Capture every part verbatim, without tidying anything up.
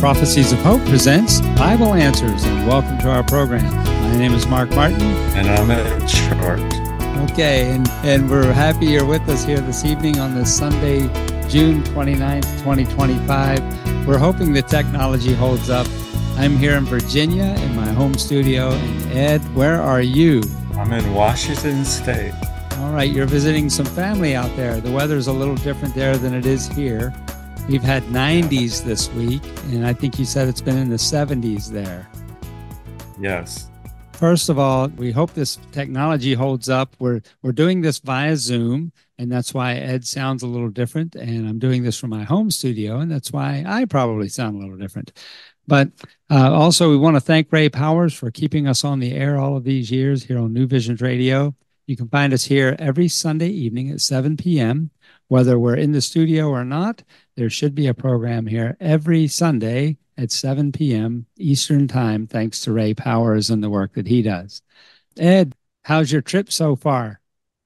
Prophecies of Hope presents Bible Answers, and welcome to our program. My name is Mark Martin. And I'm Ed Short. Okay, and, and we're happy you're with us here this evening on this Sunday, June twenty-ninth, twenty twenty-five. We're hoping the technology holds up. I'm here in Virginia in my home studio. And Ed, where are you? I'm in Washington State. All right, you're visiting some family out there. The weather's a little different there than it is here. We've had nineties this week, and I think you said it's been in the seventies there. Yes. First of all, we hope this technology holds up. We're we're doing this via Zoom, and that's why Ed sounds a little different, and I'm doing this from my home studio, and that's why I probably sound a little different. But uh, also, we want to thank Ray Powers for keeping us on the air all of these years here on New Visions Radio. You can find us here every Sunday evening at seven p.m., whether we're in the studio or not. There should be a program here every Sunday at seven p.m. Eastern Time, thanks to Ray Powers and the work that he does. Ed, how's your trip so far?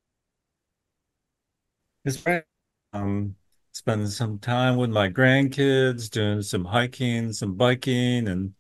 It's great. Um, spending some time with my grandkids, doing some hiking, some biking, and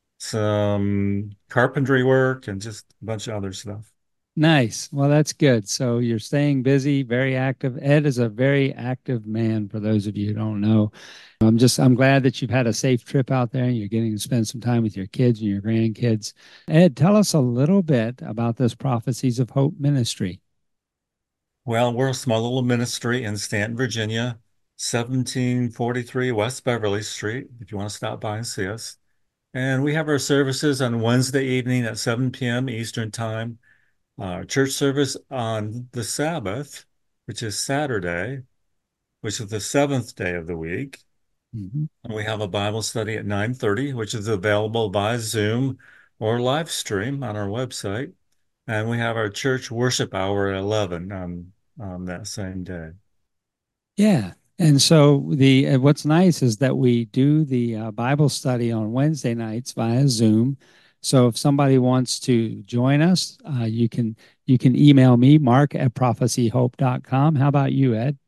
some carpentry work, and just a bunch of other stuff. Nice. Well, that's good. So you're staying busy, very active. Ed is a very active man, for those of you who don't know. I'm just, I'm glad that you've had a safe trip out there and you're getting to spend some time with your kids and your grandkids. Ed, tell us a little bit about this Prophecies of Hope ministry. Well, we're a small little ministry in Stanton, Virginia, seventeen forty-three West Beverly Street, if you want to stop by and see us. And we have our services on Wednesday evening at seven p.m. Eastern Time. Our church service on the Sabbath, which is Saturday, which is the seventh day of the week. Mm-hmm. And we have a Bible study at nine thirty, which is available by Zoom or live stream on our website. And we have our church worship hour at eleven on, on that same day. Yeah. And so the uh, what's nice is that we do the uh, Bible study on Wednesday nights via Zoom. So if somebody wants to join us, uh, you can you can email me, mark at prophecy hope dot com. How about you, Ed?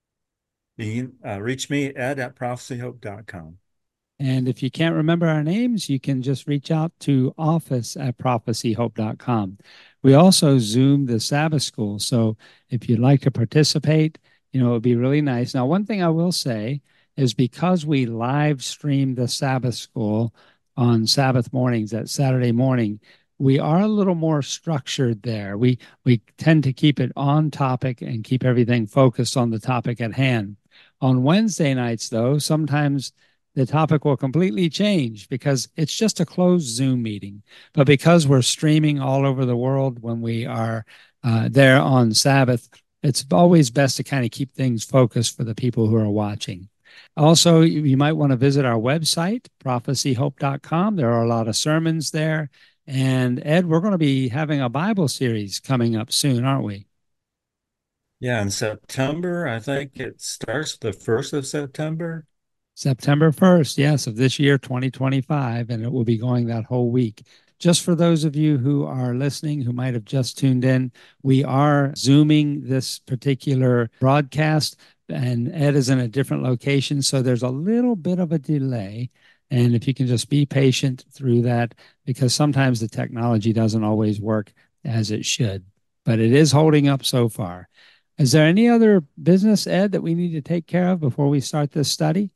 You can uh, reach me, ed at prophecy hope dot com. And if you can't remember our names, you can just reach out to office at prophecy hope dot com. We also Zoom the Sabbath School. So if you'd like to participate, you know, it would be really nice. Now, one thing I will say is because we live stream the Sabbath School on Sabbath mornings, at Saturday morning, we are a little more structured there. We we tend to keep it on topic and keep everything focused on the topic at hand. On Wednesday nights, though, sometimes the topic will completely change because it's just a closed Zoom meeting. But because we're streaming all over the world when we are uh, there on Sabbath, it's always best to kind of keep things focused for the people who are watching. Also, you might want to visit our website, prophecy hope dot com. There are a lot of sermons there. And Ed, we're going to be having a Bible series coming up soon, aren't we? Yeah, in September, I think it starts the first of September. September first, yes, of this year, twenty twenty-five, and it will be going that whole week. Just for those of you who are listening, who might have just tuned in, we are Zooming this particular broadcast, and Ed is in a different location, so there's a little bit of a delay. And if you can just be patient through that, because sometimes the technology doesn't always work as it should, but it is holding up so far. Is there any other business, Ed, that we need to take care of before we start this study?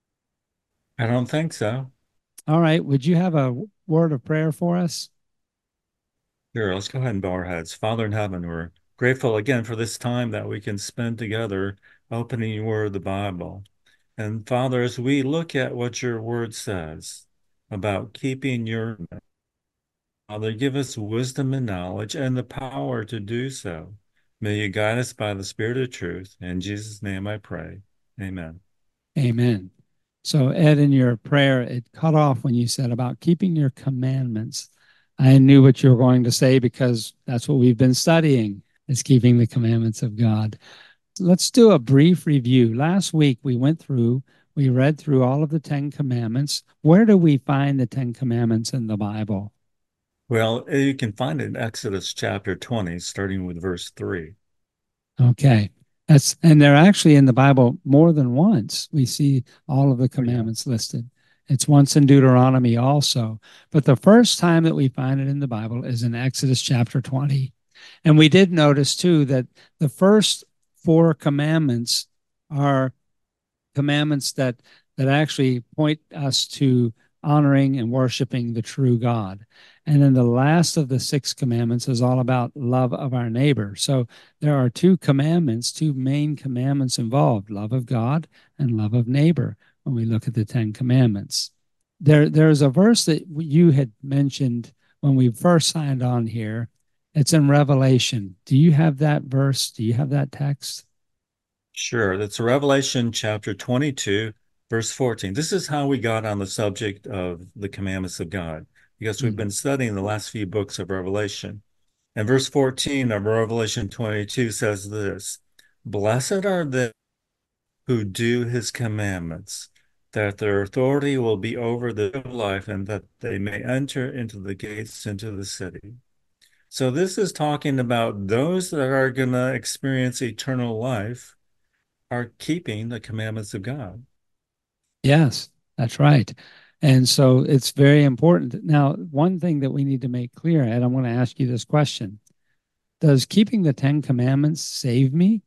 I don't think so. All right. Would you have a word of prayer for us? Sure, let's go ahead and bow our heads. Father in heaven, we're grateful again for this time that we can spend together opening your word, the Bible. And Father, as we look at what your word says about keeping your, Father, give us wisdom and knowledge and the power to do so. May you guide us by the Spirit of truth. In Jesus' name I pray. Amen. Amen. So, Ed, in your prayer, it cut off when you said about keeping your commandments. I knew what you were going to say because that's what we've been studying, is keeping the commandments of God. Let's do a brief review. Last week, we went through, we read through all of the Ten Commandments. Where do we find the Ten Commandments in the Bible? Well, you can find it in Exodus chapter twenty, starting with verse three. Okay. That's, and they're actually in the Bible more than once. We see all of the commandments listed. It's once in Deuteronomy also. But the first time that we find it in the Bible is in Exodus chapter twenty. And we did notice too that the first four commandments are commandments that that actually point us to honoring and worshiping the true God. And then the last of the six commandments is all about love of our neighbor. So there are two commandments, two main commandments involved, love of God and love of neighbor when we look at the Ten Commandments. There, there's a verse that you had mentioned when we first signed on here. It's in Revelation. Do you have that verse? Do you have that text? Sure, that's Revelation chapter twenty-two, verse fourteen. This is how we got on the subject of the commandments of God, because we've Mm. been studying the last few books of Revelation. And verse fourteen of Revelation twenty-two says this: Blessed are they who do his commandments, that their authority will be over the life, and that they may enter into the gates into the city. So this is talking about those that are going to experience eternal life are keeping the commandments of God. Yes, that's right. And so it's very important. Now, one thing that we need to make clear, Ed, I'm going to ask you this question. Does keeping the Ten Commandments save me?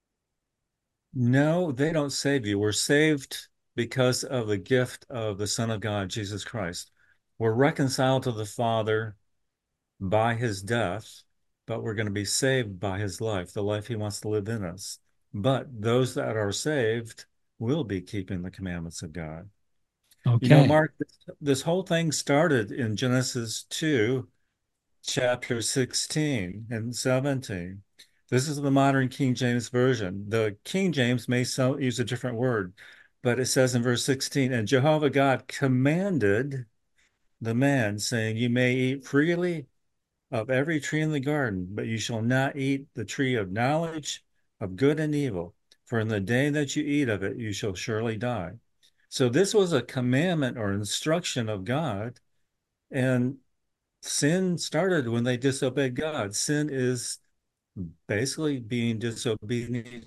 No, they don't save you. We're saved because of the gift of the Son of God, Jesus Christ. We're reconciled to the Father by his death, but we're going to be saved by his life, the life he wants to live in us. But those that are saved will be keeping the commandments of God. You know, Okay. Mark, this, this whole thing started in Genesis two, chapter sixteen and seventeen. This is the modern King James Version. The King James may so, use a different word, but it says in verse sixteen, and Jehovah God commanded the man, saying, You may eat freely of every tree in the garden, but you shall not eat the tree of knowledge of good and evil, for in the day that you eat of it, you shall surely die. So this was a commandment or instruction of God, and sin started when they disobeyed God. Sin is basically being disobedient.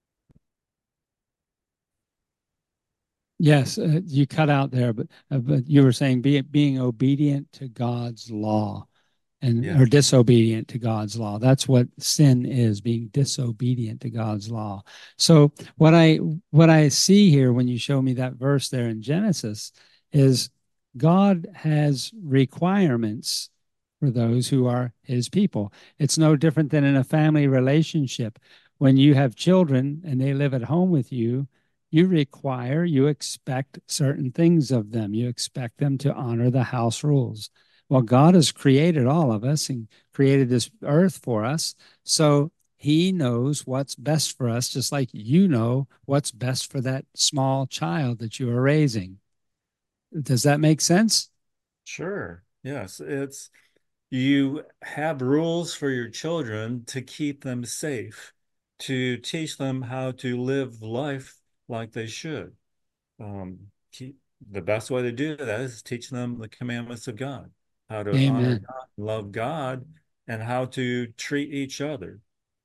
Yes, uh, you cut out there, but uh, but you were saying be, being obedient to God's law and or Yes. disobedient to God's law. That's what sin is, being disobedient to God's law. So what I what I see here when you show me that verse there in Genesis is God has requirements for those who are his people. It's no different than in a family relationship. When you have children and they live at home with you, you require, you expect certain things of them. You expect them to honor the house rules. Well, God has created all of us and created this earth for us. So he knows what's best for us, just like you know what's best for that small child that you are raising. Does that make sense? Sure. Yes. It's you have rules for your children to keep them safe, to teach them how to live life like they should. Um, keep, the best way to do that is teach them the commandments of God, how to honor Amen. God, love God, and how to treat each other.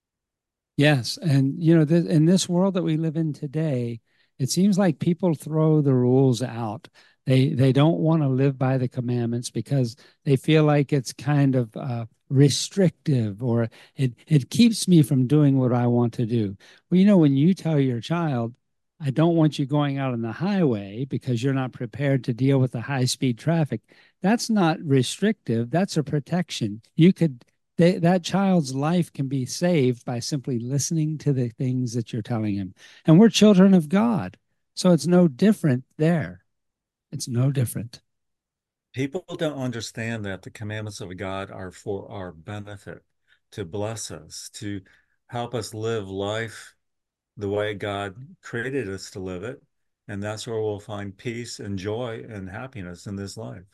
Yes, and you know, th in this world that we live in today, it seems like people throw the rules out. They they don't want to live by the commandments because they feel like it's kind of uh, restrictive, or it it keeps me from doing what I want to do. Well, you know, when you tell your child, "I don't want you going out on the highway because you're not prepared to deal with the high speed traffic," that's not restrictive. That's a protection. You could they, that child's life can be saved by simply listening to the things that you're telling him. And we're children of God. So it's no different there. It's no different. People don't understand that the commandments of God are for our benefit, to bless us, to help us live life the way God created us to live it. And that's where we'll find peace and joy and happiness in this life.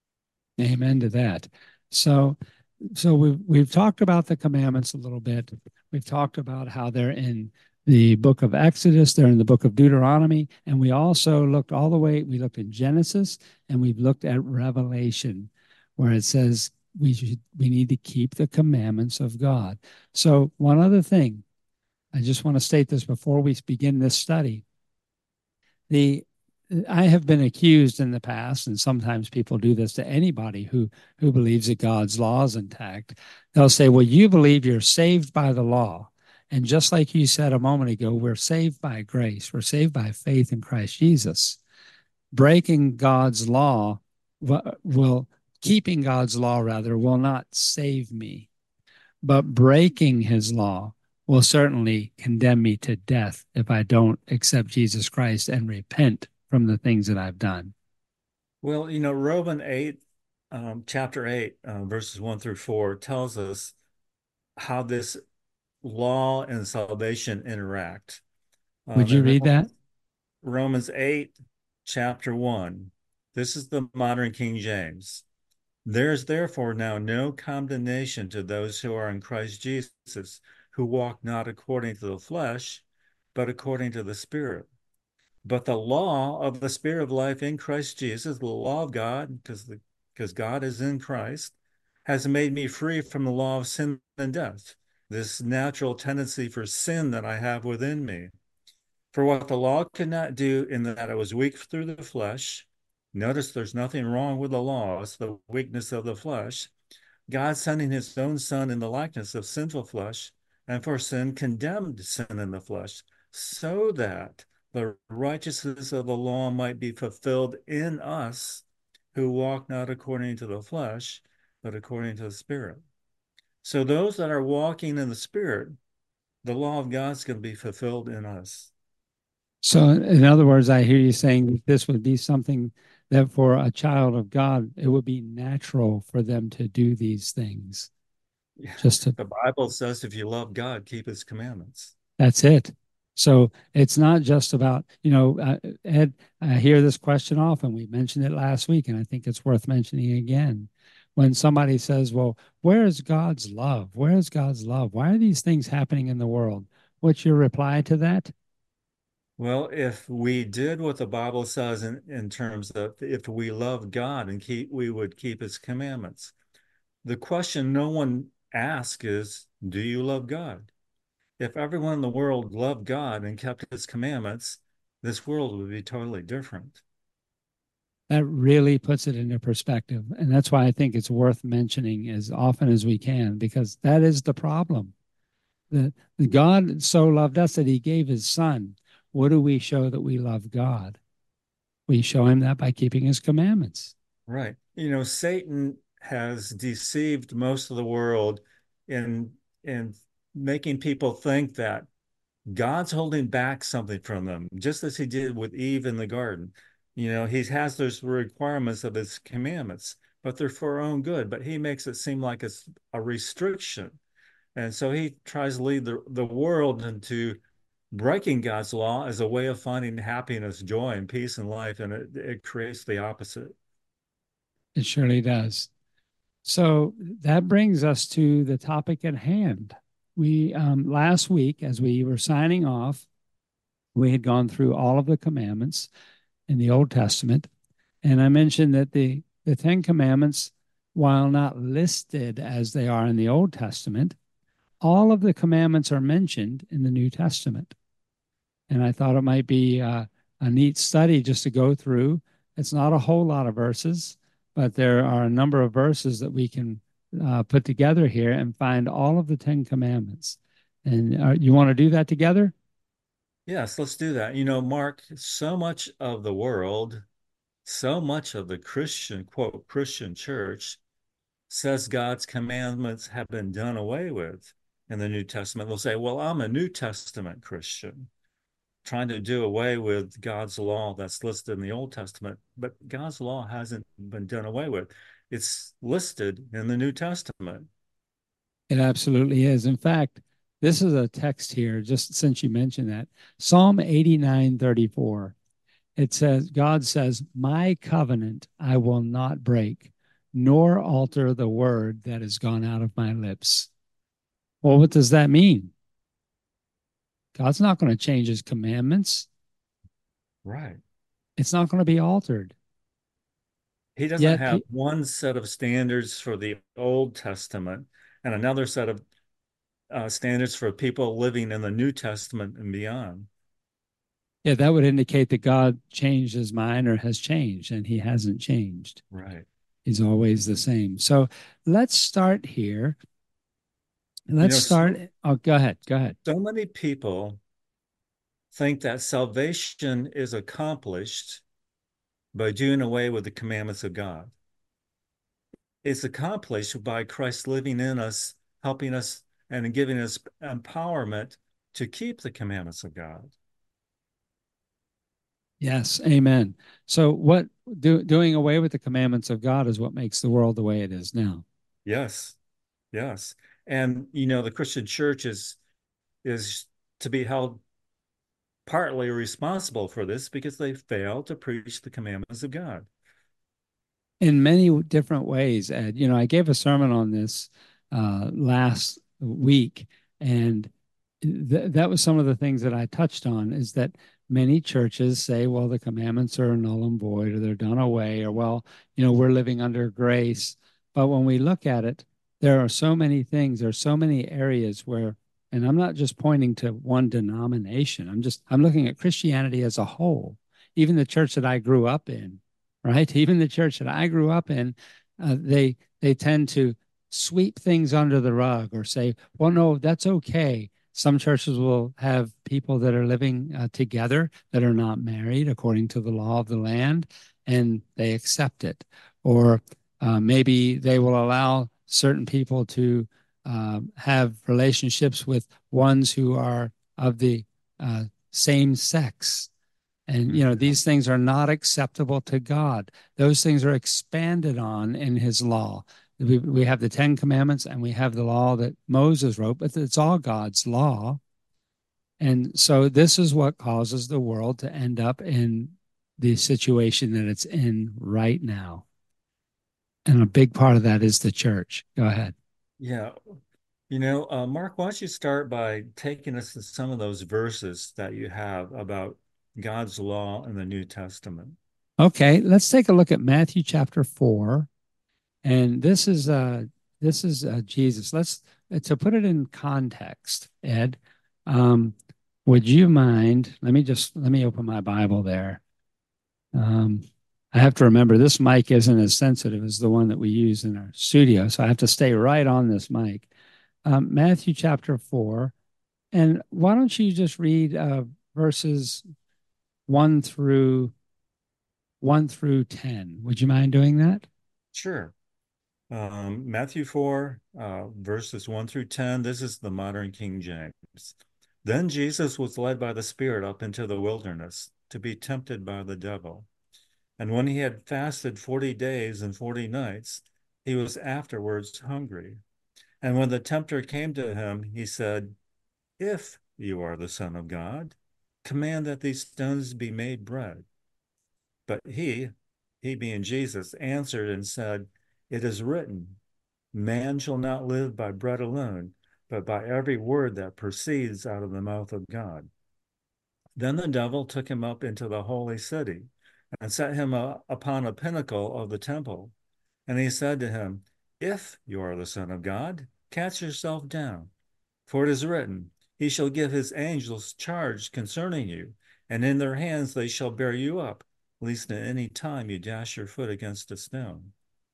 Amen to that. So so we've we've talked about the commandments a little bit. We've talked about how they're in the book of Exodus, they're in the book of Deuteronomy, and we also looked all the way, we looked at Genesis and we've looked at Revelation, where it says we should we need to keep the commandments of God. So one other thing, I just want to state this before we begin this study. The I have been accused in the past, and sometimes people do this to anybody who who believes that God's law is intact. They'll say, "Well, you believe you're saved by the law." And just like you said a moment ago, we're saved by grace. We're saved by faith in Christ Jesus. Breaking God's law will, keeping God's law rather, will not save me, but breaking his law will certainly condemn me to death if I don't accept Jesus Christ and repent from the things that I've done. Well, you know, Romans eight, um, chapter eight, uh, verses one through four tells us how this law and salvation interact. Would Um, you in read that? Romans, Romans eight, chapter one, this is the modern King James. There is therefore now no condemnation to those who are in Christ Jesus, who walk not according to the flesh, but according to the Spirit. But the law of the Spirit of life in Christ Jesus, the law of God, because the because God is in Christ, has made me free from the law of sin and death, this natural tendency for sin that I have within me. For what the law could not do, in that it was weak through the flesh. Notice there's nothing wrong with the law, it's the weakness of the flesh. God sending his own son in the likeness of sinful flesh, and for sin condemned sin in the flesh, so that the righteousness of the law might be fulfilled in us who walk not according to the flesh, but according to the Spirit. So those that are walking in the Spirit, the law of God is going to be fulfilled in us. So, in other words, I hear you saying that this would be something that for a child of God, it would be natural for them to do these things. Yeah. Just to, The Bible says if you love God, keep his commandments. that's it. So it's not just about, you know, uh, Ed, I hear this question often. We mentioned it last week, and I think it's worth mentioning again. When somebody says, well, where is God's love? Where is God's love? Why are these things happening in the world? What's your reply to that? Well, if we did what the Bible says in, in terms of if we love God and keep, we would keep his commandments. The question no one asks is, do you love God? If everyone in the world loved God and kept his commandments, this world would be totally different. That really puts it into perspective. And that's why I think it's worth mentioning as often as we can, because that is the problem. The, the God so loved us that he gave his son. What do we show that we love God? We show him that by keeping his commandments. Right. You know, Satan has deceived most of the world in in making people think that God's holding back something from them, just as he did with Eve in the garden. You know, he has those requirements of his commandments, but they're for our own good. But he makes it seem like it's a restriction. And so he tries to lead the, the world into breaking God's law as a way of finding happiness, joy, and peace in life. And it, it creates the opposite. It surely does. So that brings us to the topic at hand. We um, last week, as we were signing off, we had gone through all of the commandments in the Old Testament, and I mentioned that the the Ten Commandments, while not listed as they are in the Old Testament, all of the commandments are mentioned in the New Testament. And I thought it might be uh, a neat study just to go through. It's not a whole lot of verses, but there are a number of verses that we can uh, put together here and find all of the Ten Commandments. And uh, you want to do that together? Yes, let's do that. You know, Mark, so much of the world, so much of the Christian, quote, Christian church says God's commandments have been done away with in the New Testament. They'll say, well, I'm a New Testament Christian, trying to do away with God's law that's listed in the Old Testament, but God's law hasn't been done away with. It's listed in the New Testament. It absolutely is. In fact, this is a text here, just since you mentioned that Psalm eighty-nine thirty-four. It says, God says, my covenant I will not break, nor alter the word that has gone out of my lips. Well, what does that mean? God's not going to change his commandments. Right. It's not going to be altered. He doesn't Yet, have one set of standards for the Old Testament and another set of uh, standards for people living in the New Testament and beyond. Yeah, that would indicate that God changed his mind or has changed, and he hasn't changed. Right. He's always the same. So let's start here. You Let's know, start. so Oh, go ahead. Go ahead. so many people think that salvation is accomplished by doing away with the commandments of God. It's accomplished by Christ living in us, helping us, and giving us empowerment to keep the commandments of God. Yes, amen. So, what do, doing away with the commandments of God is what makes the world the way it is now. Yes, yes. And you know, the Christian church is is to be held partly responsible for this because they fail to preach the commandments of God. In many different ways, Ed. You know, I gave a sermon on this uh, last week, and th- that was some of the things that I touched on. Is that many churches say, "Well, the commandments are null and void, or they're done away, or well, you know, we're living under grace." But when we look at it, there are so many things. There are so many areas where, and I'm not just pointing to one denomination. I'm just I'm looking at Christianity as a whole. Even the church that I grew up in, right? Even the church that I grew up in, uh, they they tend to sweep things under the rug or say, "Well, no, that's okay." Some churches will have people that are living uh, together that are not married according to the law of the land, and they accept it. Or uh, maybe they will allow certain people to uh, have relationships with ones who are of the uh, same sex, and, you know, Mhm. these things are not acceptable to God. Those things are expanded on in his law. We, we have the Ten Commandments and we have the law that Moses wrote, but it's all God's law. And so this is what causes the world to end up in the situation that it's in right now. And a big part of that is the church. Go ahead. Yeah. You know, uh, Mark, why don't you start by taking us to some of those verses that you have about God's law in the New Testament? Okay, let's take a look at Matthew chapter four. And this is uh this is uh, Jesus. Let's uh, to put it in context, Ed. Um, would you mind? Let me just let me open my Bible there. Um, I have to remember this mic isn't as sensitive as the one that we use in our studio, so I have to stay right on this mic. Um, Matthew chapter four, and why don't you just read uh, verses one through one through ten? Would you mind doing that? Sure. Um, Matthew four, uh, verses one through ten. This is the modern King James. Then Jesus was led by the Spirit up into the wilderness to be tempted by the devil. And when he had fasted forty days and forty nights, he was afterwards hungry. And when the tempter came to him, he said, if you are the Son of God, command that these stones be made bread. But he, he being Jesus, answered and said, it is written, man shall not live by bread alone, but by every word that proceeds out of the mouth of God. Then the devil took him up into the holy city and set him uh, upon a pinnacle of the temple. And he said to him, if you are the Son of God, cast yourself down. For it is written, he shall give his angels charge concerning you, and in their hands they shall bear you up, lest at any time you dash your foot against a stone.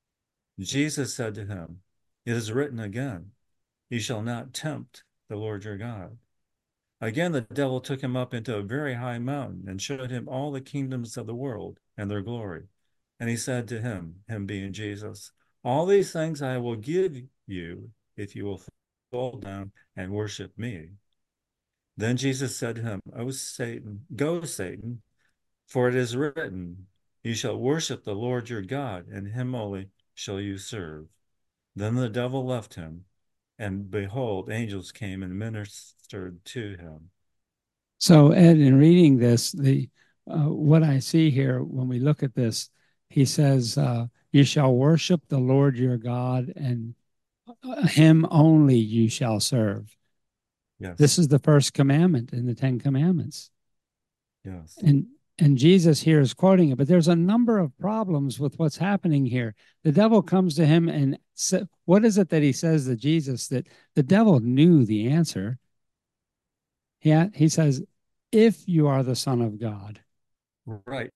Jesus said to him, it is written again, you shall not tempt the Lord your God. Again, the devil took him up into a very high mountain and showed him all the kingdoms of the world and their glory. And he said to him, him being Jesus, all these things I will give you if you will fall down and worship me. Then Jesus said to him, O Satan, go, Satan, for it is written, you shall worship the Lord your God, and him only shall you serve. Then the devil left him, and behold, angels came and ministered to him. So, Ed, in reading this, the uh, what I see here when we look at this, he says, uh, "You shall worship the Lord your God, and uh, Him only you shall serve." This Yes, is the first commandment in the Ten Commandments, yes. and and Jesus here is quoting it. But there's a number of problems with what's happening here. The devil comes to him and sa- what is it that he says to Jesus that the devil knew the answer? Yeah, he says. if you are the Son of God. Right.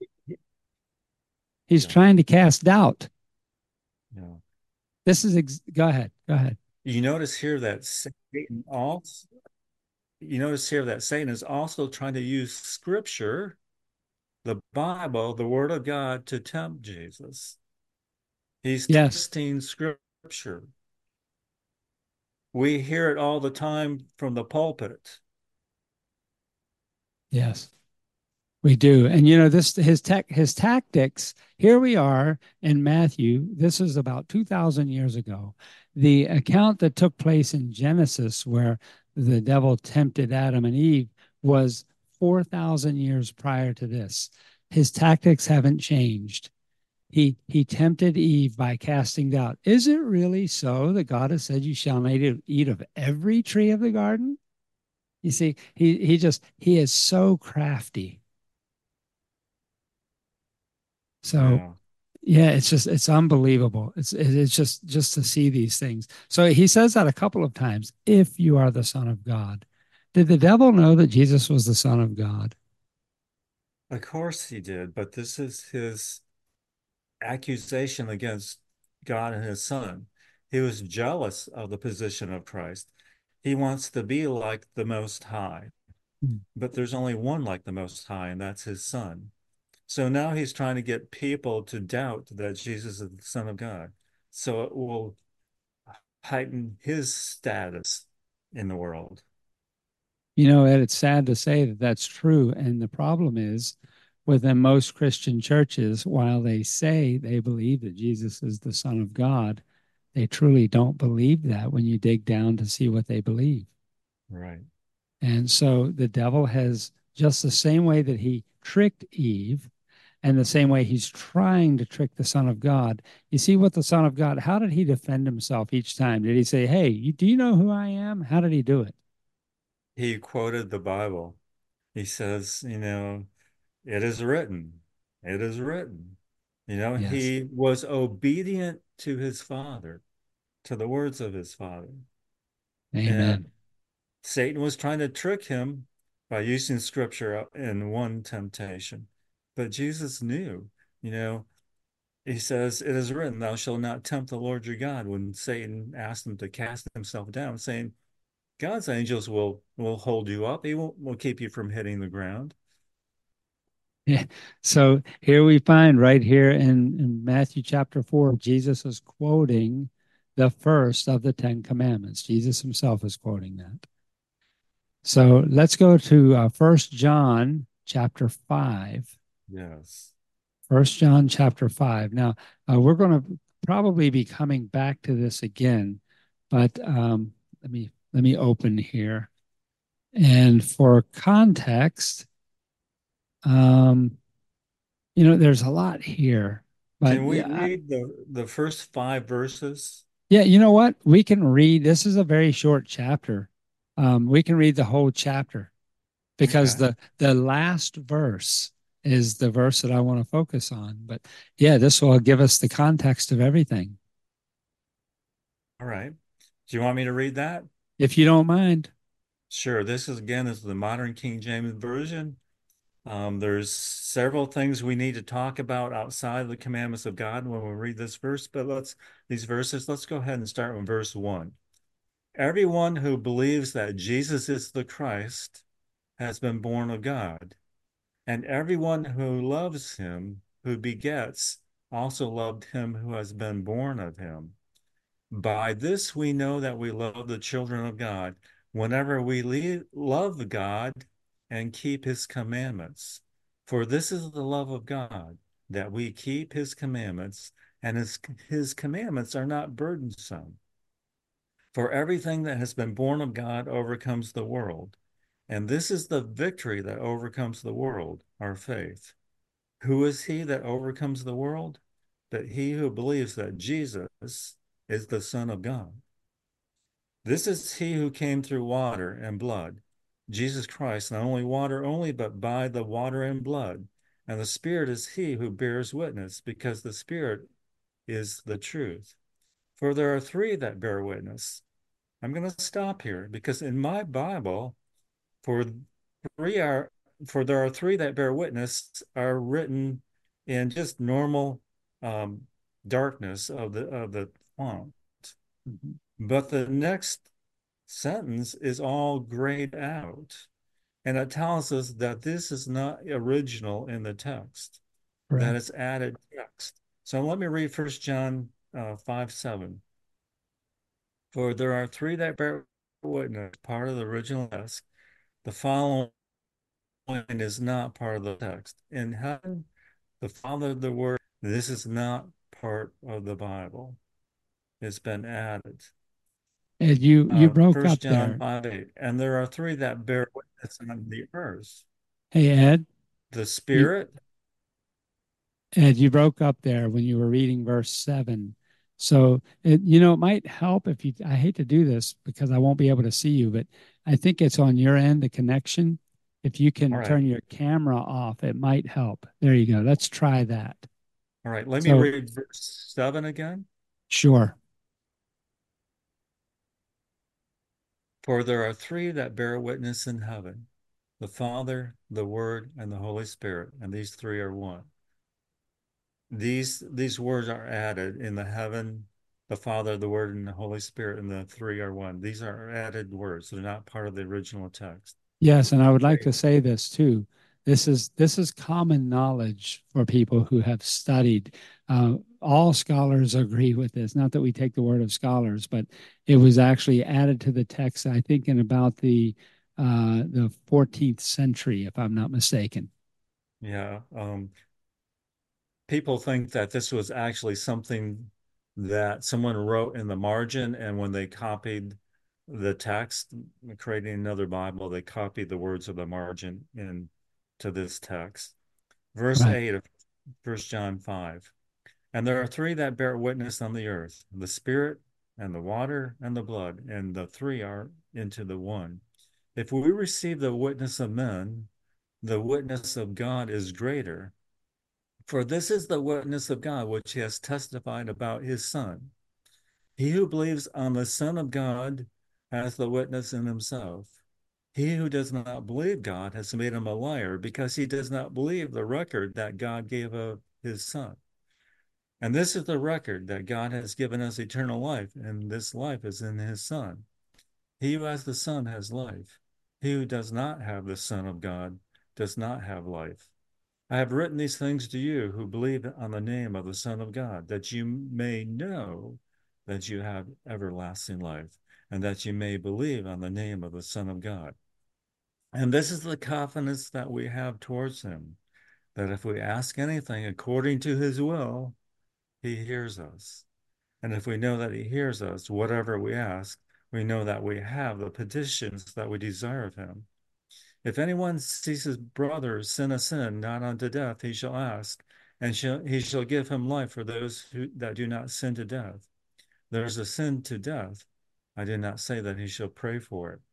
He's Yeah. trying to cast doubt. Yeah. This is, ex- go ahead, go ahead. You notice here that Satan also, you notice here that Satan is also trying to use scripture, the Bible, the word of God, to tempt Jesus. He's Yes, twisting scripture. We hear it all the time from the pulpit. yes. We do. And you know, this his tech his tactics, here we are in Matthew. This is about two thousand years ago. The account that took place in Genesis where the devil tempted Adam and Eve was four thousand years prior to this. His tactics haven't changed. He he tempted Eve by casting doubt. Is it really so that God has said you shall not eat of every tree of the garden? You see, he he just he is so crafty. So Yeah. yeah, it's just it's unbelievable. It's it's just just to see these things. So he says that a couple of times. If you are the Son of God, did the devil know that Jesus was the Son of God? Of course he did, but this is his accusation against God and his son. He was jealous of the position of Christ. He wants to be like the Most High, Hmm. but there's only one like the Most High, and that's his son. So now he's trying to get people to doubt that Jesus is the Son of God. So it will heighten his status in the world. You know, Ed, it's sad to say that that's true. And the problem is, within most Christian churches, while they say they believe that Jesus is the Son of God, they truly don't believe that when you dig down to see what they believe. Right. And so the devil has just the same way that he tricked Eve and the same way he's trying to trick the Son of God. You see what the Son of God, how did he defend himself each time? Did he say, hey, you, do you know who I am? How did he do it? He quoted the Bible. He says, you know, it is written, it is written. You know, Yes. he was obedient to his father, to the words of his father. And Amen. Satan was trying to trick him by using scripture in one temptation. But Jesus knew, you know, he says, it is written, thou shalt not tempt the Lord your God. When Satan asked him to cast himself down, saying, God's angels will will hold you up. He will will keep you from hitting the ground. Yeah. So here we find right here in, in Matthew chapter four, Jesus is quoting the first of the Ten Commandments. Jesus himself is quoting that. So let's go to uh, First John chapter five. Yes. First John chapter five. Now, uh, we're going to probably be coming back to this again, but um, let me let me open here. And for context, um, you know, there's a lot here, but Can we yeah, read the the first five verses? yeah, you know what? We can read. This is a very short chapter. Um, we can read the whole chapter because Okay. the the last verse is the verse that I want to focus on. But yeah, this will give us the context of everything, All right. Do you want me to read that? if you don't mind. Sure. This is again is the modern King James Version. Um, there's several things we need to talk about outside of the commandments of God when we read this verse, but let's these verses, let's go ahead and start with verse one. Everyone who believes that Jesus is the Christ has been born of God, and everyone who loves him, who begets, also loved him who has been born of him. By this we know that we love the children of God, whenever we leave, love God and keep his commandments. For this is the love of God, that we keep his commandments, and his, his commandments are not burdensome. For everything that has been born of God overcomes the world. And this is the victory that overcomes the world, our faith. Who is he that overcomes the world? But he who believes that Jesus is the Son of God. This is he who came through water and blood, Jesus Christ, not only water only, but by the water and blood. And the Spirit is he who bears witness, because the Spirit is the truth. For there are three that bear witness. I'm going to stop here because in my Bible, for three are for there are three that bear witness are written in just normal um, darkness of the of the font. Mhm. But the next sentence is all grayed out. And it tells us that this is not original in the text, that Correct. it's added text. So let me read First John uh, five seven. For there are three that bear witness, part of the original text. The following is not part of the text. In heaven, the Father of the Word, this is not part of the Bible. It's been added. And you you Uh, broke up First John there. five eight. And there are three that bear witness on the earth. Hey Ed, The you Spirit, Ed, you broke up there when you were reading verse seven. So it, you know, it might help if you, I hate to do this because I won't be able to see you, but I think it's on your end, the connection. If you all can right. turn your camera off, it might help. There you go. Let's try that. All right, let me So read verse seven again. sure. For there are three that bear witness in heaven, the Father, the Word, and the Holy Spirit, and these three are one. These these words are added in the heaven, the Father, the Word, and the Holy Spirit, and the three are one. These are added words. They're not part of the original text. Yes, and I would like Okay. to say this too. This is this is common knowledge for people who have studied. Uh, all scholars agree with this. Not that we take the word of scholars, but it was actually added to the text. I think in about the uh, the fourteenth century, if I'm not mistaken. Yeah. Um, people think that this was actually something that someone wrote in the margin, and when they copied the text, creating another Bible, they copied the words of the margin into this text. Verse Right. eight of First John five. And there are three that bear witness on the earth, the Spirit and the water and the blood, and the three are into the one. If we receive the witness of men, the witness of God is greater. For this is the witness of God, which he has testified about his Son. He who believes on the Son of God has the witness in himself. He who does not believe God has made him a liar because he does not believe the record that God gave of his Son. And this is the record that God has given us eternal life, and this life is in his Son. He who has the Son has life. He who does not have the Son of God does not have life. I have written these things to you who believe on the name of the Son of God, that you may know that you have everlasting life, and that you may believe on the name of the Son of God. And this is the confidence that we have towards him, that if we ask anything according to his will, he hears us. And if we know that he hears us, whatever we ask, we know that we have the petitions that we desire of him. If anyone sees his brother sin a sin not unto death, he shall ask, and shall, he shall give him life for those who, that do not sin to death. There is a sin to death. I did not say that he shall pray for it.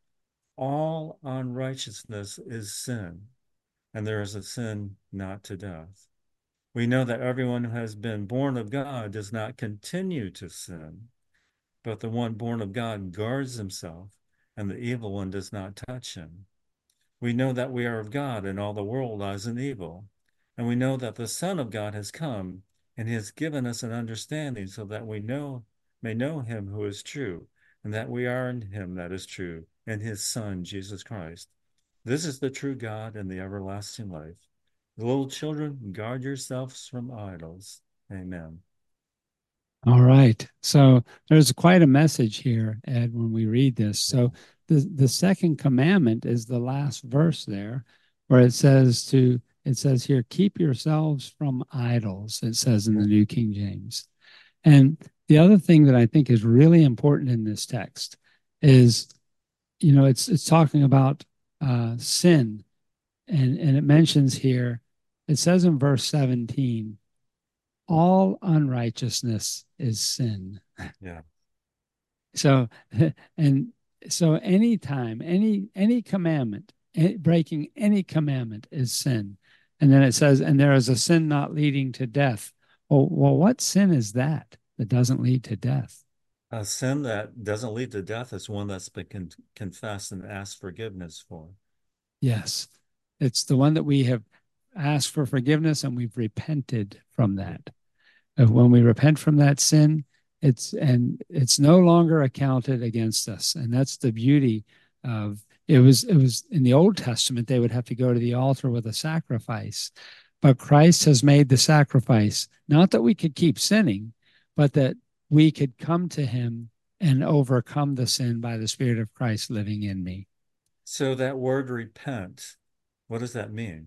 All unrighteousness is sin, and there is a sin not to death. We know that everyone who has been born of God does not continue to sin, but the one born of God guards himself, and the evil one does not touch him. We know that we are of God, and all the world lies in evil. And we know that the Son of God has come, and he has given us an understanding so that we know may know him who is true, and that we are in him that is true, and his Son, Jesus Christ. This is the true God and the everlasting life. Little children, guard yourselves from idols. Amen. All right. So there's quite a message here, Ed, when we read this. Yeah. So the the second commandment is the last verse there, where it says to it says here, keep yourselves from idols, it says in the New King James. And the other thing that I think is really important in this text is, you know, it's it's talking about uh, sin, and and it mentions here, it says in verse seventeen, all unrighteousness is sin. Yeah. So, and so anytime, any any commandment, eh, breaking any commandment is sin. And then it says, and there is a sin not leading to death. Well, well, what sin is that that doesn't lead to death? A sin that doesn't lead to death is one that's been con confessed and asked forgiveness for. Yes. It's the one that we have asked for forgiveness and we've repented from that. Of when we repent from that sin, it's and it's no longer accounted against us. And that's the beauty of it was it was in the Old Testament they would have to go to the altar with a sacrifice. But Christ has made the sacrifice, not that we could keep sinning, but that we could come to him and overcome the sin by the Spirit of Christ living in me. So that word repent, what does that mean?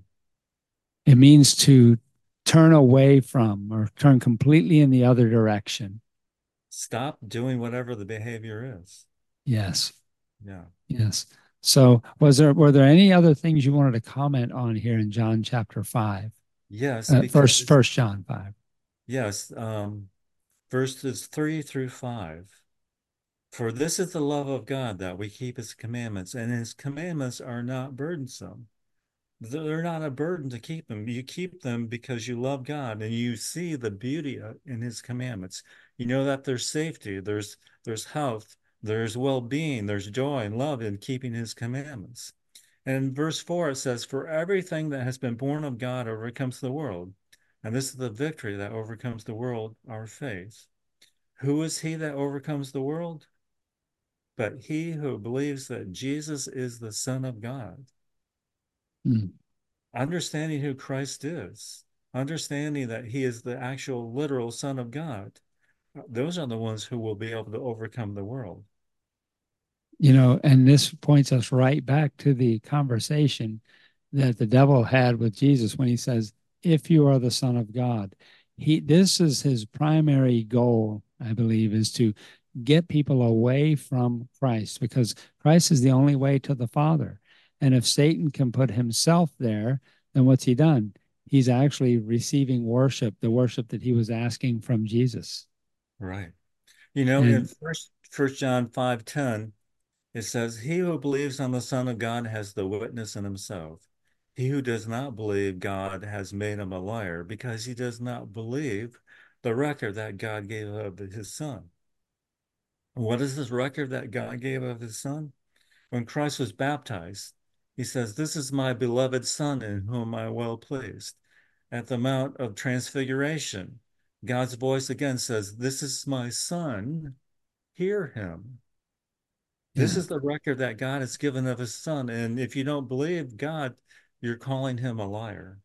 It means to turn away from or turn completely in the other direction. Stop doing whatever the behavior is. Yes. Yeah. Yes. So was there were there any other things you wanted to comment on here in John chapter five? Yes, Uh, because first it's, first John five. yes, um, verses three through five. For this is the love of God that we keep his commandments, and his commandments are not burdensome. They're not a burden to keep them. You keep them because you love God and you see the beauty in his commandments. You know that there's safety, there's there's health, there's well-being, there's joy and love in keeping his commandments. And in verse four, it says, for everything that has been born of God overcomes the world. And this is the victory that overcomes the world, our faith. Who is he that overcomes the world? But he who believes that Jesus is the Son of God. Mm. Understanding who Christ is, understanding that he is the actual literal Son of God, those are the ones who will be able to overcome the world. You know, and this points us right back to the conversation that the devil had with Jesus when he says, "If you are the Son of God." He this is his primary goal, I believe, is to get people away from Christ because Christ is the only way to the Father. And if Satan can put himself there, then what's he done? He's actually receiving worship, the worship that he was asking from Jesus. Right. You know, in And first first John five ten, it says, he who believes on the Son of God has the witness in himself. He who does not believe God has made him a liar because he does not believe the record that God gave of his Son. What is this record that God gave of his Son? When Christ was baptized, he says, this is my beloved Son in whom I am well pleased. At the Mount of Transfiguration, God's voice again says, this is my Son, hear him. This yeah, is the record that God has given of his Son. And if you don't believe God, you're calling him a liar.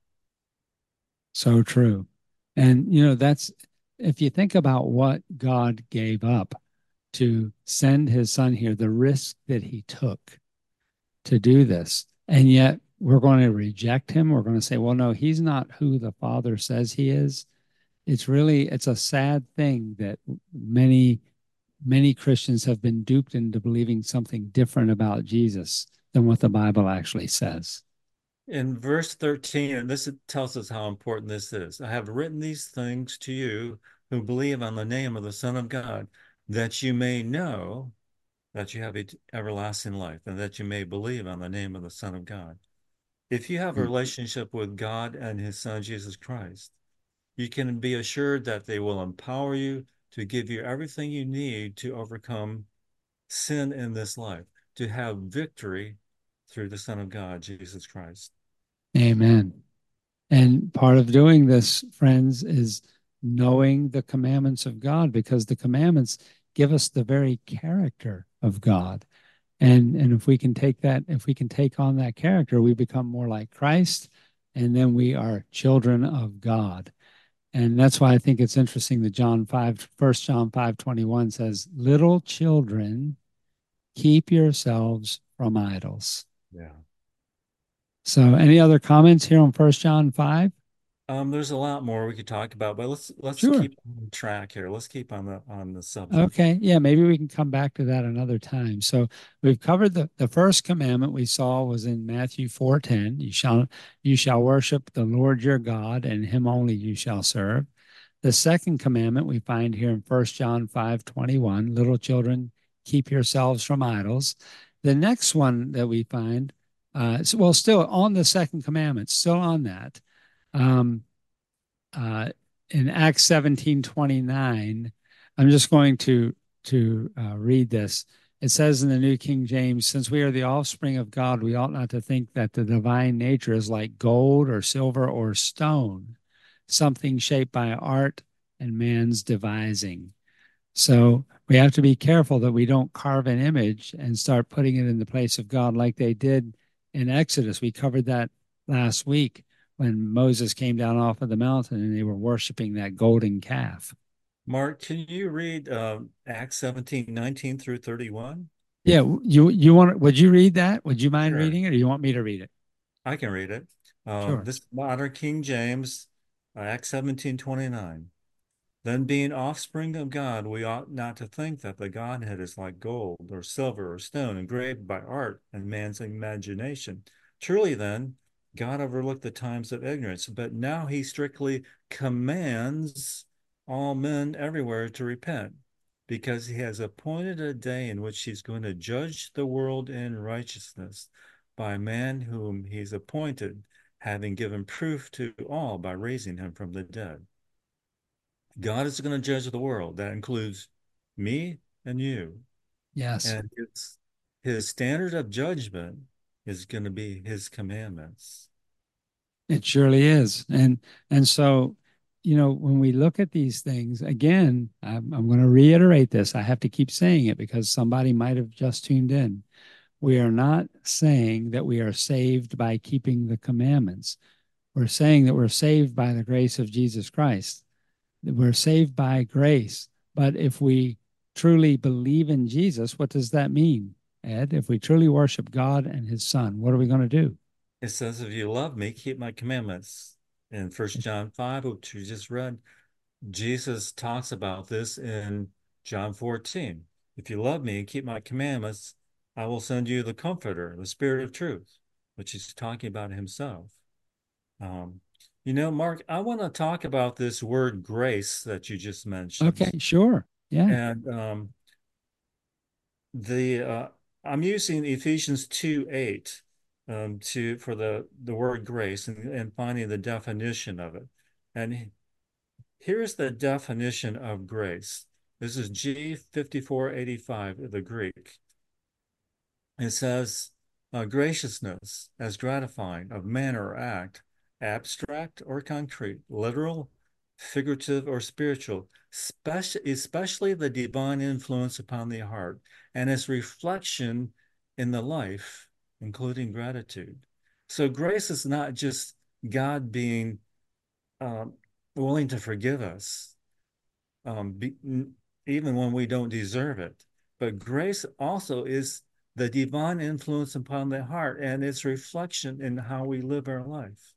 so true. And, you know, that's if you think about what God gave up to send his son here, the risk that he took to do this. And yet we're going to reject him. We're going to say, well, no, he's not who the Father says he is. It's really, it's a sad thing that many, many Christians have been duped into believing something different about Jesus than what the Bible actually says. In verse thirteen, and this tells us how important this is. I have written these things to you who believe on the name of the Son of God, that you may know that you have everlasting life and that you may believe on the name of the Son of God. If you have a relationship with God and his Son, Jesus Christ, you can be assured that they will empower you to give you everything you need to overcome sin in this life, to have victory through the Son of God, Jesus Christ. Amen. And part of doing this, friends, is knowing the commandments of God because the commandments give us the very character of God. And and if we can take that, if we can take on that character, we become more like Christ, and then we are children of God. And that's why I think it's interesting that John five, First John five twenty one says, little children, keep yourselves from idols. Yeah. So any other comments here on First John five? Um, there's a lot more we could talk about, but let's let's Sure. keep on track here. Let's keep on the on the subject. Okay. Yeah, maybe we can come back to that another time. So we've covered the, the first commandment we saw was in Matthew four ten. You shall you shall worship the Lord your God, and him only you shall serve. The second commandment we find here in First John five twenty-one. Little children, keep yourselves from idols. The next one that we find, uh, so, well, still on the second commandment, still on that. Um, uh, in Acts seventeen twenty-nine, I'm just going to to uh, read this. It says in the New King James, since we are the offspring of God, we ought not to think that the divine nature is like gold or silver or stone, something shaped by art and man's devising. So we have to be careful that we don't carve an image and start putting it in the place of God like they did in Exodus. We covered that last week when Moses came down off of the mountain and they were worshiping that golden calf. Mark, can you read uh, Acts seventeen, nineteen through thirty-one? Yeah, you you want would you read that? Would you mind Sure. reading it or you want me to read it? I can read it. Uh, Sure. this modern King James, uh, Acts seventeen twenty-nine. Then, being offspring of God, we ought not to think that the Godhead is like gold or silver or stone engraved by art and man's imagination. Truly, then, God overlooked the times of ignorance, but now he strictly commands all men everywhere to repent, because he has appointed a day in which he's going to judge the world in righteousness by a man whom he's appointed, having given proof to all by raising him from the dead. God is going to judge the world. That includes me and you. Yes. And his, his standard of judgment is going to be his commandments. It surely is. And and so, you know, when we look at these things, again, I'm, I'm going to reiterate this. I have to keep saying it because somebody might have just tuned in. We are not saying that we are saved by keeping the commandments. We're saying that we're saved by the grace of Jesus Christ. That we're saved by grace. But if we truly believe in Jesus, what does that mean, Ed? If we truly worship God and his son, what are we going to do? It says, if you love me, keep my commandments. In First John five, which you just read, Jesus talks about this in John fourteen. If you love me and keep my commandments, I will send you the comforter, the spirit of truth, which he's talking about himself. Um, you know, Mark, I want to talk about this word grace that you just mentioned. Okay, sure. Yeah. And um, the uh, I'm using Ephesians two eight um, to for the the word grace and, and finding the definition of it. And here's the definition of grace. This is G fifty-four eighty-five, the Greek. It says uh, graciousness as gratifying of manner or act, abstract or concrete, literal, figurative, or spiritual, speci- especially the divine influence upon the heart and its reflection in the life, including gratitude. So grace is not just God being um, willing to forgive us, um, be, even when we don't deserve it. But grace also is the divine influence upon the heart and its reflection in how we live our life.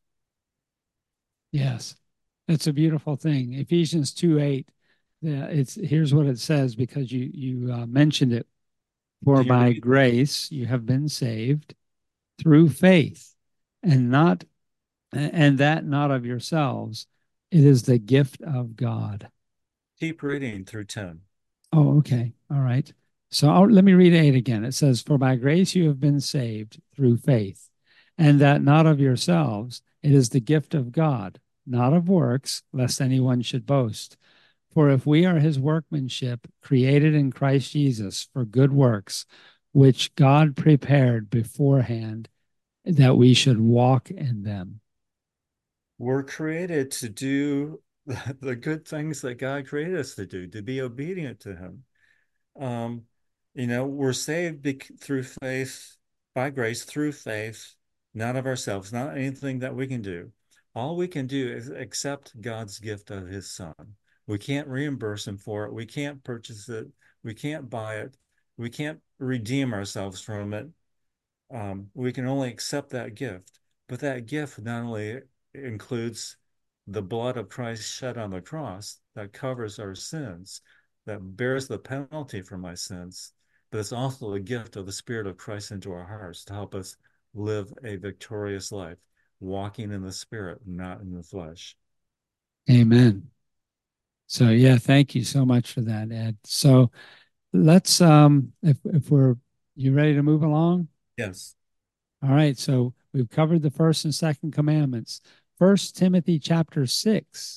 Yes. It's a beautiful thing. Ephesians two eight. Yeah, it's here's what it says because you you uh, mentioned it. For Can you by read? grace you have been saved through faith, and not and that not of yourselves. It is the gift of God. Keep reading through ten. Oh, okay. All right. So I'll, let me read eight again. It says, for by grace you have been saved through faith, and that not of yourselves. It is the gift of God, not of works, lest anyone should boast. For if we are his workmanship, created in Christ Jesus for good works, which God prepared beforehand that we should walk in them. We're created to do the good things that God created us to do, to be obedient to Him. Um, you know, we're saved bec- through faith, by grace, through faith, not of ourselves, not anything that we can do. All we can do is accept God's gift of His Son. We can't reimburse Him for it. We can't purchase it. We can't buy it. We can't redeem ourselves from it. Um, we can only accept that gift. But that gift not only includes the blood of Christ shed on the cross that covers our sins, that bears the penalty for my sins, but it's also a gift of the Spirit of Christ into our hearts to help us live a victorious life, walking in the Spirit, not in the flesh. Amen. So yeah, thank you so much for that, Ed. So let's um if if we're you ready to move along? Yes. All right, so we've covered the first and second commandments. First Timothy chapter six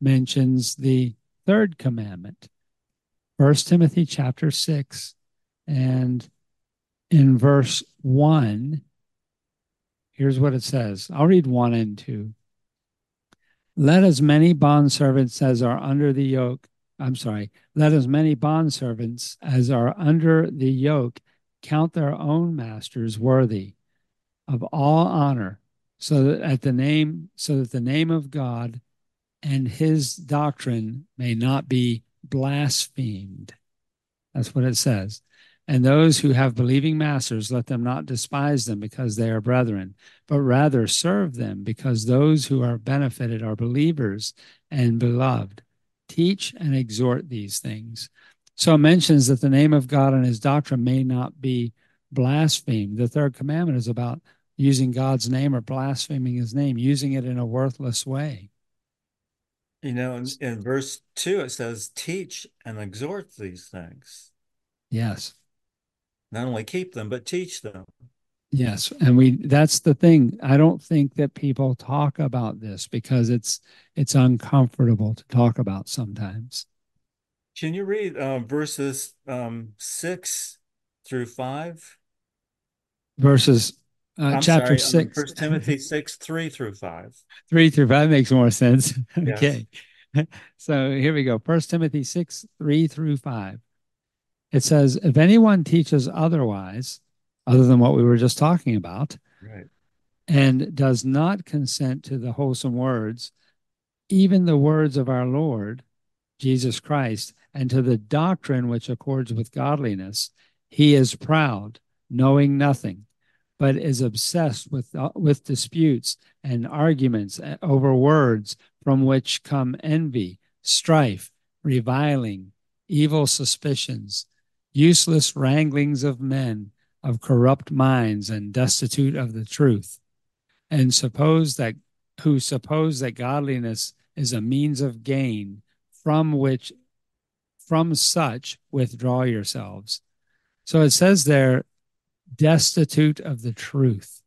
mentions the third commandment. First Timothy chapter six, And in verse one, here's what it says. I'll read one and two. Let as many bondservants as are under the yoke, I'm sorry, let as many bondservants as are under the yoke count their own masters worthy of all honor, so that at the name, so that the name of God and his doctrine may not be blasphemed. That's what it says. And those who have believing masters, let them not despise them because they are brethren, but rather serve them because those who are benefited are believers and beloved. Teach and exhort these things. So it mentions that the name of God and his doctrine may not be blasphemed. The third commandment is about using God's name or blaspheming his name, using it in a worthless way. You know, in, in verse two, it says, teach and exhort these things. Yes. Not only keep them, but teach them. Yes, and we that's the thing. I don't think that people talk about this because it's it's uncomfortable to talk about sometimes. Can you read uh, verses um, six through five? Verses uh, I'm chapter sorry, um, six, First Timothy six, three through five. three through five makes more sense. Yes. Okay. So here we go. First Timothy six, three through five. It says, if anyone teaches otherwise, other than what we were just talking about, Right. and does not consent to the wholesome words, even the words of our Lord Jesus Christ, and to the doctrine which accords with godliness, he is proud, knowing nothing, but is obsessed with, uh, with disputes and arguments over words from which come envy, strife, reviling, evil suspicions, useless wranglings of men of corrupt minds and destitute of the truth, and suppose that who suppose that godliness is a means of gain, from which from such withdraw yourselves. So it says there, destitute of the truth.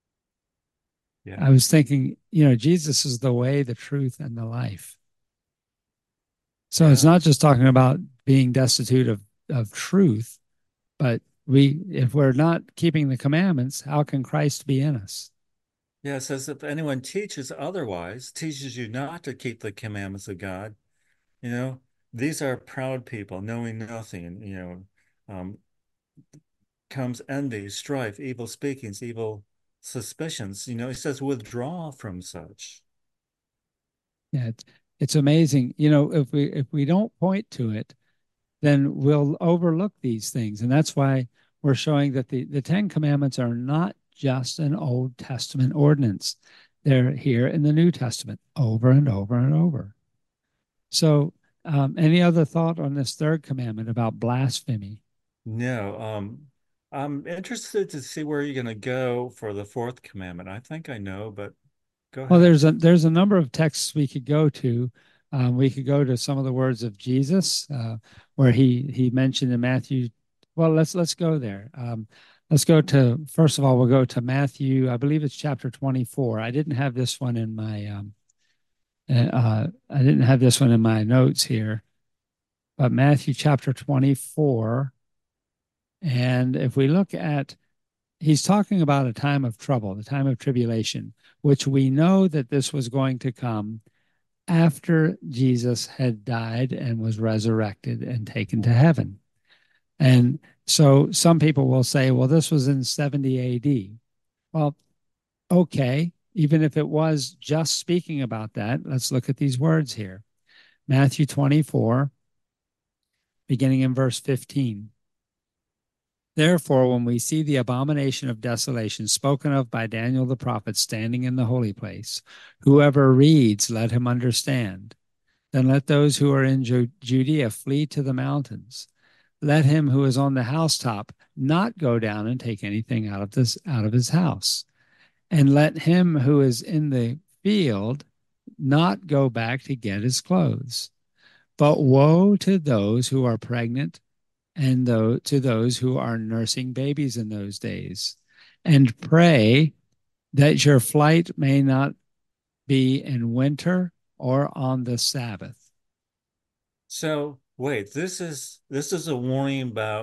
Yeah. I was thinking, you know, Jesus is the way, the truth, and the life. So it's Yeah. not just talking about being destitute of, of truth, but we if we're not keeping the commandments, how can Christ be in us? Yeah. It says, if anyone teaches otherwise, teaches you not to keep the commandments of God, you know, these are proud people, knowing nothing, and, you know, um, comes envy, strife, evil speakings, evil suspicions. You know, he says, withdraw from such. Yeah, it's, it's amazing. You know, if we if we don't point to it, then we'll overlook these things. And that's why we're showing that the, the Ten Commandments are not just an Old Testament ordinance. They're here in the New Testament over and over and over. So, um, any other thought on this third commandment about blasphemy? No, um, I'm interested to see where you're going to go for the fourth commandment. I think I know, but go Well, ahead. there's a there's a number of texts we could go to. Um, we could go to some of the words of Jesus, uh, where he he mentioned in Matthew. Well, let's let's go there. Um, let's go to first of all, we'll go to Matthew. I believe it's chapter twenty-four. I didn't have this one in my um, uh, uh, I didn't have this one in my notes here, but Matthew chapter twenty-four. And if we look at he's talking about a time of trouble, the time of tribulation, which we know that this was going to come after Jesus had died and was resurrected and taken to heaven. And so some people will say, well, this was in seventy A D. Well, okay, even if it was just speaking about that, let's look at these words here. Matthew twenty-four, beginning in verse fifteen. Therefore, when we see the abomination of desolation spoken of by Daniel the prophet standing in the holy place, whoever reads, let him understand. Then let those who are in Ju- Judea flee to the mountains. Let him who is on the housetop not go down and take anything out of this out of his house. And let him who is in the field not go back to get his clothes. But woe to those who are pregnant and though, to those who are nursing babies in those days. And pray that your flight may not be in winter or on the Sabbath. So wait, this is this is a warning about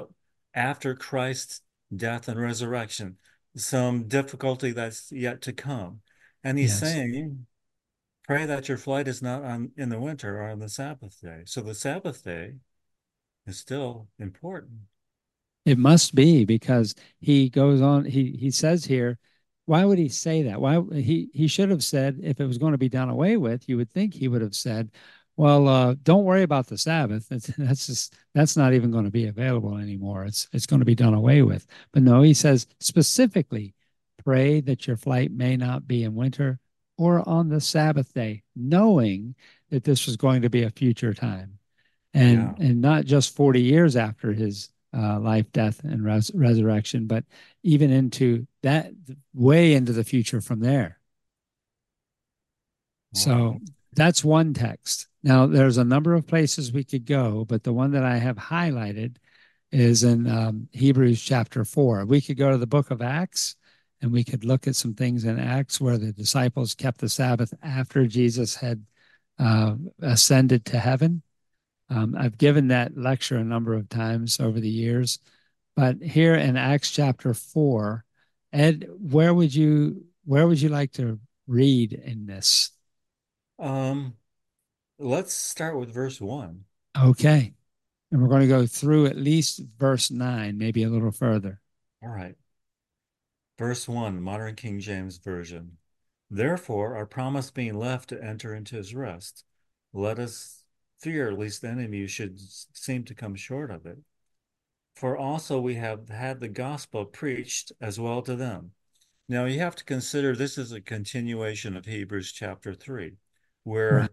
after Christ's death and resurrection, some difficulty that's yet to come. And he's Yes. saying, pray that your flight is not on in the winter or on the Sabbath day. So the Sabbath day is still important. It must be because he goes on, he he says here, why would he say that? Why he he should have said if it was going to be done away with, you would think he would have said, well, uh, don't worry about the Sabbath. That's that's just that's not even going to be available anymore. It's it's going to be done away with. But no, he says specifically, pray that your flight may not be in winter or on the Sabbath day, knowing that this was going to be a future time and Yeah. and not just forty years after his uh, life, death, and res- resurrection, but even into that way into the future from there. So Wow. that's one text. Now, there's a number of places we could go, but the one that I have highlighted is in um, Hebrews chapter four. We could go to the book of Acts and we could look at some things in Acts where the disciples kept the Sabbath after Jesus had uh, ascended to heaven. Um, I've given that lecture a number of times over the years, but here in Acts chapter four, Ed, where would you where would you like to read in this? Um, let's start with verse one. Okay, and we're going to go through at least verse nine, maybe a little further. All right. Verse one, Modern King James Version. Therefore, our promise being left to enter into his rest, let us fear lest any of you should seem to come short of it. For also we have had the gospel preached as well to them. Now you have to consider this is a continuation of Hebrews chapter three, Right, where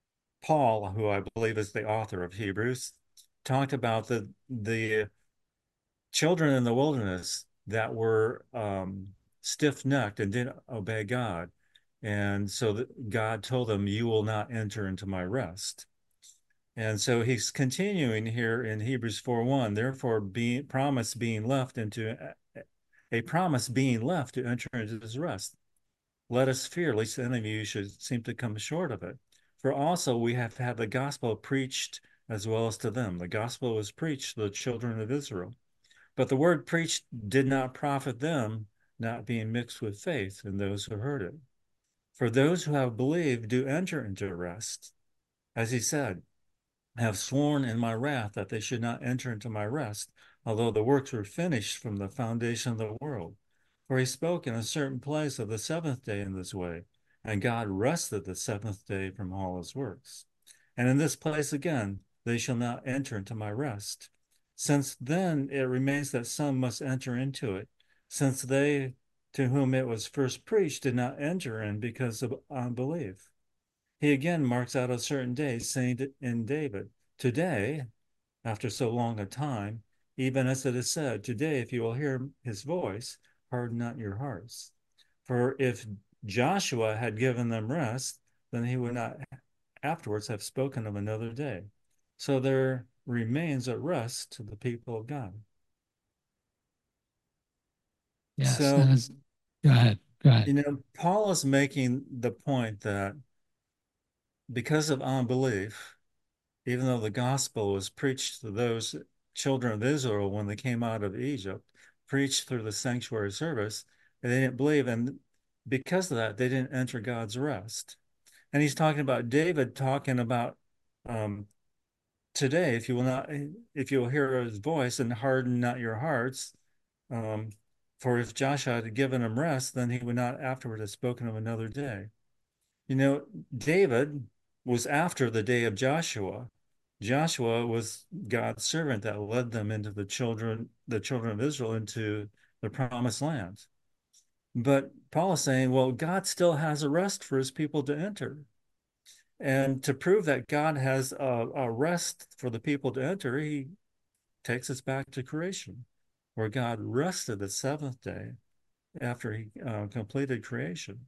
Paul, who I believe is the author of Hebrews, talked about the the children in the wilderness that were um, stiff-necked and didn't obey God. And so that God told them, you will not enter into my rest. And so he's continuing here in Hebrews four one, therefore being promise being left into a, a promise being left to enter into his rest. Let us fear, lest any of you should seem to come short of it. For also we have had the gospel preached as well as to them. The gospel was preached to the children of Israel. But the word preached did not profit them, not being mixed with faith in those who heard it. For those who have believed do enter into rest. As he said, have sworn in my wrath that they should not enter into my rest, although the works were finished from the foundation of the world. For he spoke in a certain place of the seventh day in this way, and God rested the seventh day from all his works. And in this place again, they shall not enter into my rest. Since then it remains that some must enter into it, since they to whom it was first preached did not enter in because of unbelief. He again marks out a certain day, saying in David, today, after so long a time, even as it is said, today, if you will hear his voice, harden not your hearts. For if Joshua had given them rest, then he would not afterwards have spoken of another day. So there remains a rest to the people of God. yes, that So, is. Go ahead, go ahead. you know, Paul is making the point that because of unbelief, even though the gospel was preached to those children of Israel when they came out of Egypt, preached through the sanctuary service, and they didn't believe. And because of that, they didn't enter God's rest. And he's talking about David talking about um, today, if you will not, if you will hear his voice and harden not your hearts, um, for if Joshua had given him rest, then he would not afterward have spoken of another day. You know, David was after the day of Joshua. Joshua was God's servant that led them into the children, the children of Israel into the promised land. But Paul is saying, well, God still has a rest for his people to enter. And to prove that God has a, a rest for the people to enter, he takes us back to creation, where God rested the seventh day after he uh, completed creation.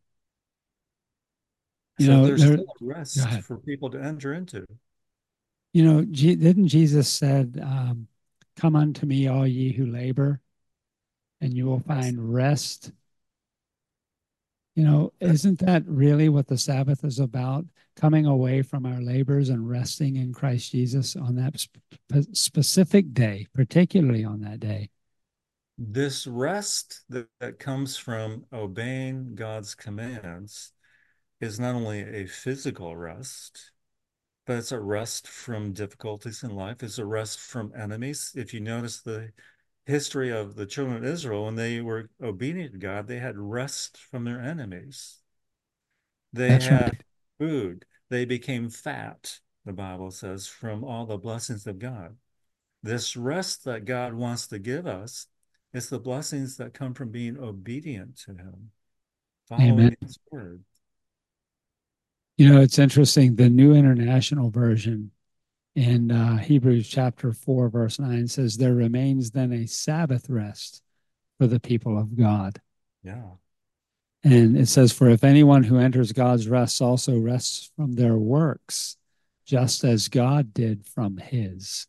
You So know, there's there. still a Go rest ahead. for people to enter into. You know, G- didn't Jesus said, um, "Come unto me, all ye who labor, and you will Yes. find rest." You know, isn't that really what the Sabbath is about? Coming away from our labors and resting in Christ Jesus on that sp- specific day, particularly on that day. This rest that, that comes from obeying God's commands is not only a physical rest, but it's a rest from difficulties in life. It's a rest from enemies. If you notice the history of the children of Israel, when they were obedient to God, they had rest from their enemies. They That's had right. food. They became fat, the Bible says, from all the blessings of God. This rest that God wants to give us is the blessings that come from being obedient to Him, Amen. following His word. You know, it's interesting. The New International Version in uh, Hebrews chapter four, verse nine says, "There remains then a Sabbath rest for the people of God." Yeah. And it says, "For if anyone who enters God's rest also rests from their works, just as God did from his."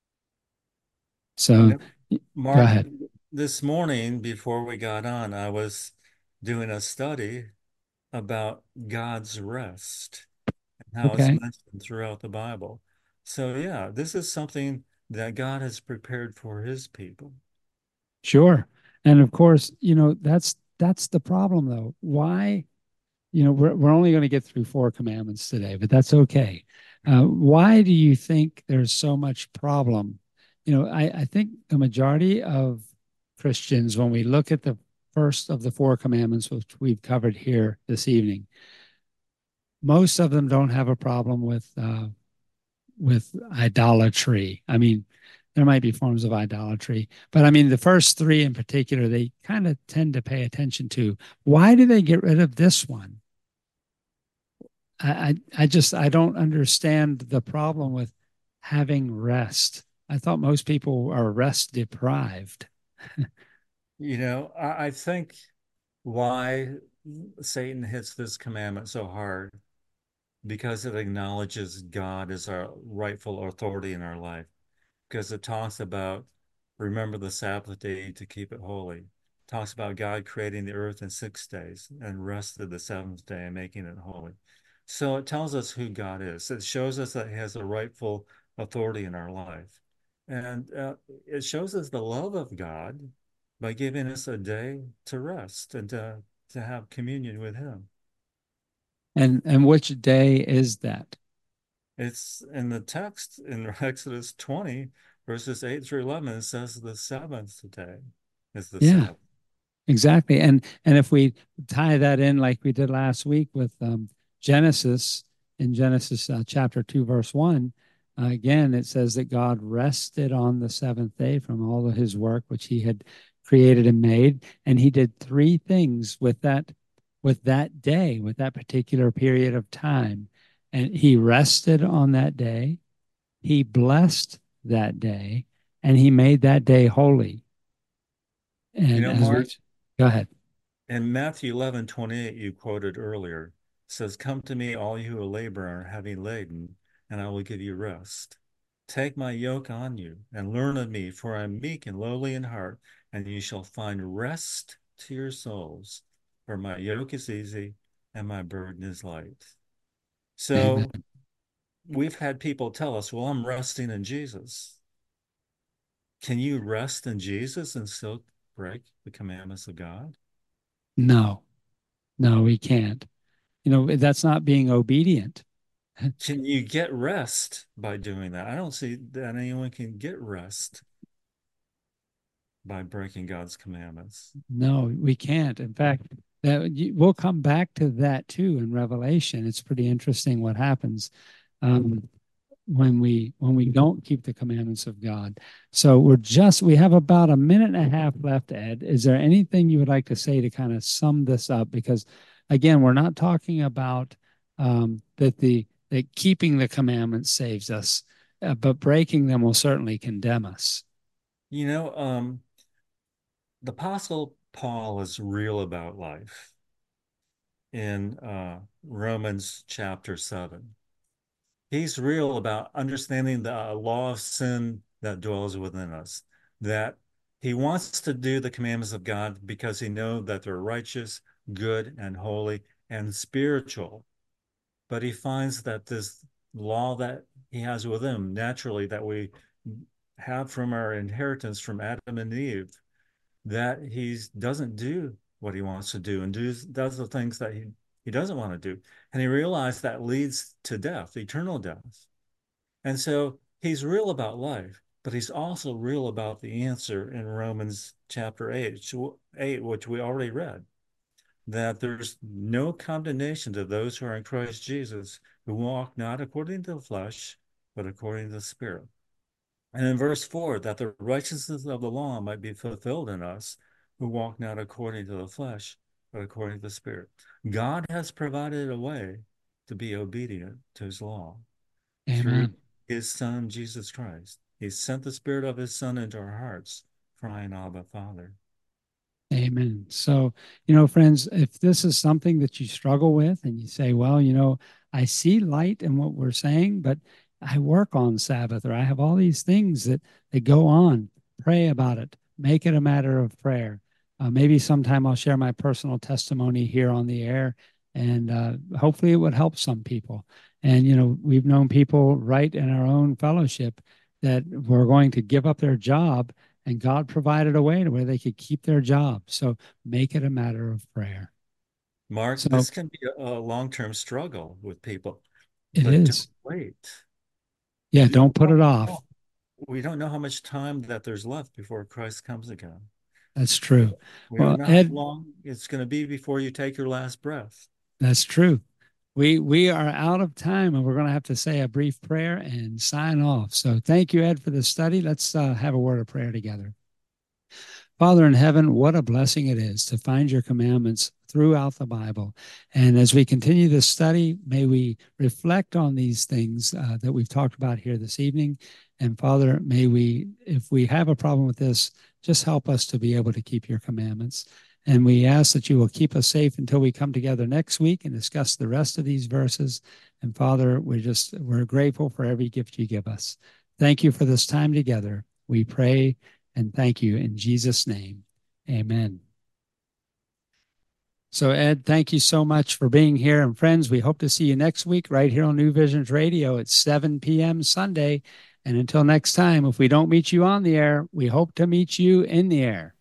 You So know, go Mark, ahead. this morning before we got on, I was doing a study about God's rest and how it's Okay. mentioned throughout the Bible. So, yeah, this is something that God has prepared for His people. Sure. And of course, you know, that's that's the problem though. Why, you know, we're we're only going to get through four commandments today, but that's okay. Uh, why do you think there's so much problem? You know, I, I think the majority of Christians, when we look at the first of the four commandments, which we've covered here this evening, most of them don't have a problem with uh, with idolatry. I mean, there might be forms of idolatry, but I mean, the first three in particular, they kind of tend to pay attention to. Why do they get rid of this one? I, I, I just, I don't understand the problem with having rest. I thought most people are rest deprived. You know, I, I think why Satan hits this commandment so hard because it acknowledges God as our rightful authority in our life. Because it talks about remember the Sabbath day to keep it holy. It talks about God creating the earth in six days and rested the seventh day and making it holy. So it tells us who God is. It shows us that He has a rightful authority in our life. And uh, it shows us the love of God by giving us a day to rest and to, to have communion with Him. And and which day is that? It's in the text in Exodus twenty, verses eight through eleven, it says the seventh day is the Yeah, Sabbath. exactly. And and if we tie that in like we did last week with um, Genesis in Genesis uh, chapter two, verse one, uh, again it says that God rested on the seventh day from all of His work which He had created and made, and He did three things with that with that day, with that particular period of time, and He rested on that day. He blessed that day, and He made that day holy. You And know, as we Mark, go ahead. in Matthew eleven twenty-eight, you quoted earlier, says, come to me, all you who labor and are heavy laden, and I will give you rest. Take my yoke on you and learn of me, for I am meek and lowly in heart, and you shall find rest to your souls. For my yoke is easy and my burden is light. Amen. So we've had people tell us, well, I'm resting in Jesus. Can you rest in Jesus and still break the commandments of God? No, no, we can't. You know, that's not being obedient. Can you get rest by doing that? I don't see that anyone can get rest by breaking God's commandments. No, we can't. In fact, that we'll come back to that too in Revelation. It's pretty interesting what happens um, when we when we don't keep the commandments of God. So we're just we have about a minute and a half left, Ed. Is there anything you would like to say to kind of sum this up? Because again, we're not talking about um, that the that keeping the commandments saves us, uh, but breaking them will certainly condemn us. You know, um, the Apostle Paul is real about life in uh, Romans chapter seven. He's real about understanding the uh, law of sin that dwells within us, that he wants to do the commandments of God because he knows that they're righteous, good and holy and spiritual. But he finds that this law that he has with him, naturally, that we have from our inheritance from Adam and Eve, that he doesn't do what he wants to do and does, does the things that he, he doesn't want to do. And he realized that leads to death, eternal death. And so he's real about life, but he's also real about the answer in Romans chapter eight, eight, which we already read, that there's no condemnation to those who are in Christ Jesus, who walk not according to the flesh, but according to the Spirit. And in verse four, that the righteousness of the law might be fulfilled in us, who walk not according to the flesh, but according to the Spirit. God has provided a way to be obedient to his law through Amen. his Son, Jesus Christ. He sent the Spirit of his Son into our hearts, crying, Abba, Father. Amen. So, you know, friends, if this is something that you struggle with and you say, well, you know, I see light in what we're saying, but I work on Sabbath or I have all these things that, that go on, pray about it, make it a matter of prayer. Uh, maybe sometime I'll share my personal testimony here on the air, and uh, hopefully it would help some people. And, you know, we've known people right in our own fellowship that were going to give up their job, and God provided a way to where they could keep their job. So make it a matter of prayer. Mark, So this can be a, a long-term struggle with people, it but don't is. wait. Yeah, We don't put don't it off. know. We don't know how much time that there's left before Christ comes again. That's We true. don't, we don't Well, know how Ed, long it's going to be before you take your last breath. that's true. We we are out of time, and we're going to have to say a brief prayer and sign off. So thank you, Ed, for the study. Let's uh, have a word of prayer together. Father in heaven, what a blessing it is to find your commandments throughout the Bible. And as we continue this study, may we reflect on these things uh, that we've talked about here this evening. And Father, may we, if we have a problem with this, just help us to be able to keep your commandments. And we ask that you will keep us safe until we come together next week and discuss the rest of these verses. And Father, we're just, we're grateful for every gift you give us. Thank you for this time together. We pray and thank you in Jesus' name. Amen. So, Ed, thank you so much for being here. And friends, we hope to see you next week right here on New Visions Radio at seven p.m. Sunday. And until next time, if we don't meet you on the air, we hope to meet you in the air.